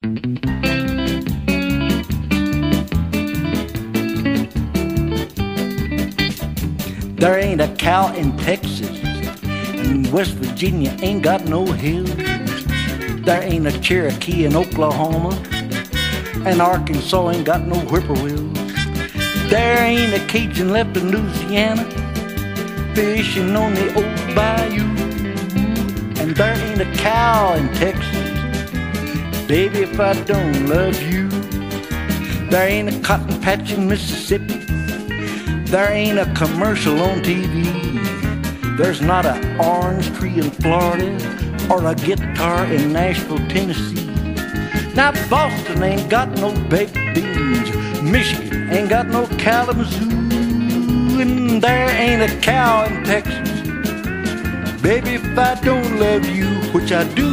There ain't a cow in Texas, and West Virginia ain't got no hills. There ain't a Cherokee in Oklahoma, and Arkansas ain't got no whippoorwills. There ain't a Cajun left in Louisiana, fishing on the old bayou. And there ain't a cow in Texas, baby, if I don't love you. There ain't a cotton patch in Mississippi, there ain't a commercial on TV. There's not an orange tree in Florida or a guitar in Nashville, Tennessee. Now Boston ain't got no baked beans, Michigan ain't got no Kalamazoo, and there ain't a cow in Texas, baby, if I don't love you, which I do.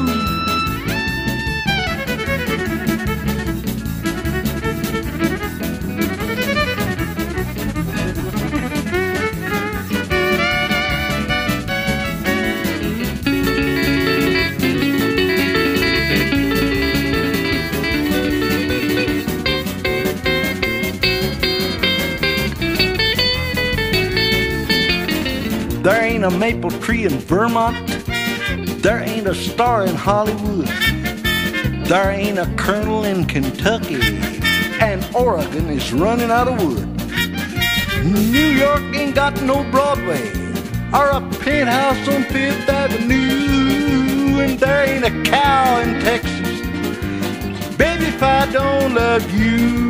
There ain't a maple tree in Vermont, there ain't a star in Hollywood, there ain't a colonel in Kentucky, and Oregon is running out of wood. New York ain't got no Broadway or a penthouse on Fifth Avenue, and there ain't a cow in Texas, baby, if I don't love you.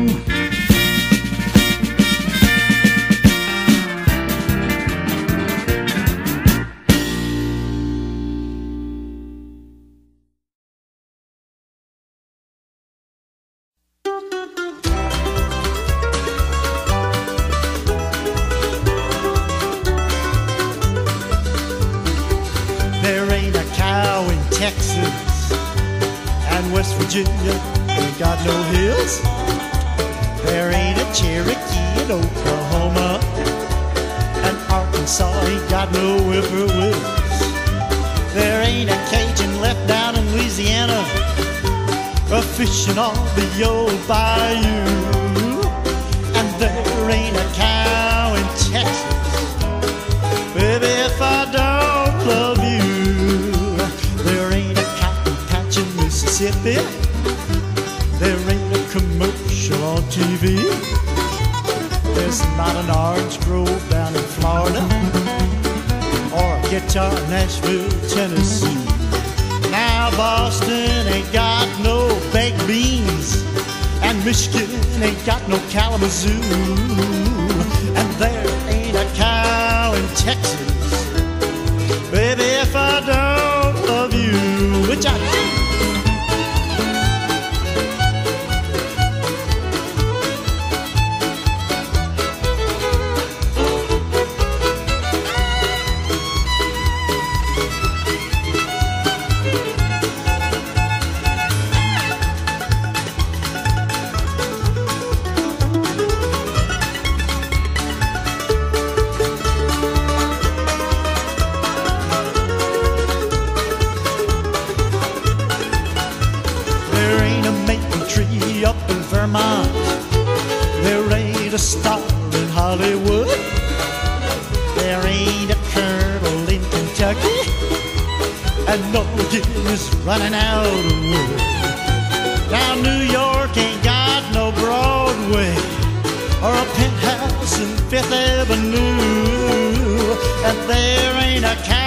There ain't a cow in Texas, and West Virginia ain't got no hills. There ain't a Cherokee in Oklahoma, and Arkansas ain't got no whippoorwills. There ain't a Cajun left down in Louisiana, fishing on the old bayou. And there ain't a cow in Texas, baby, if I don't love you. There ain't a cotton patch in Mississippi, there ain't a commercial on TV. There's not an orange grove down in Florida or a guitar in Nashville, Tennessee. Now Boston ain't got no baked beans, and Michigan ain't got no Kalamazoo, and there ain't a cow in Texas, baby, if I don't love you, which I do. Up in Vermont, there ain't a star in Hollywood, there ain't a colonel in Kentucky, and no Guinness running out of wood. Now New York ain't got no Broadway or a penthouse in Fifth Avenue, and there ain't a